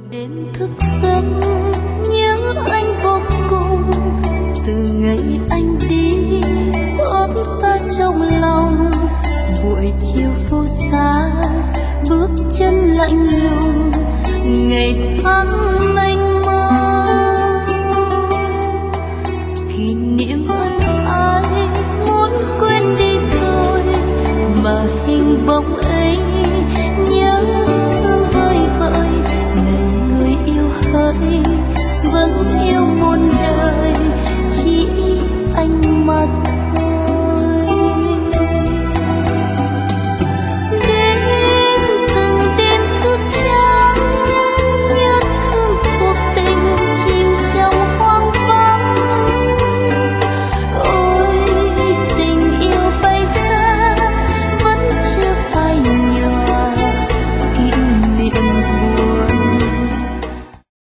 đêm thức giấc nhớ anh vô cùng, từ ngày anh đi xót xa trong lòng. Buổi chiều phố xa bước chân lạnh lùng, ngày tháng